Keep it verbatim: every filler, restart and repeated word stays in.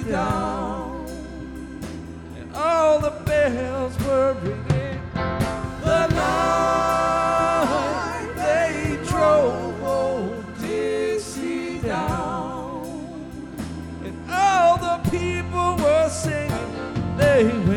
down, and all the bells were ringing. The night they drove old Dixie down, and all the people were singing. They went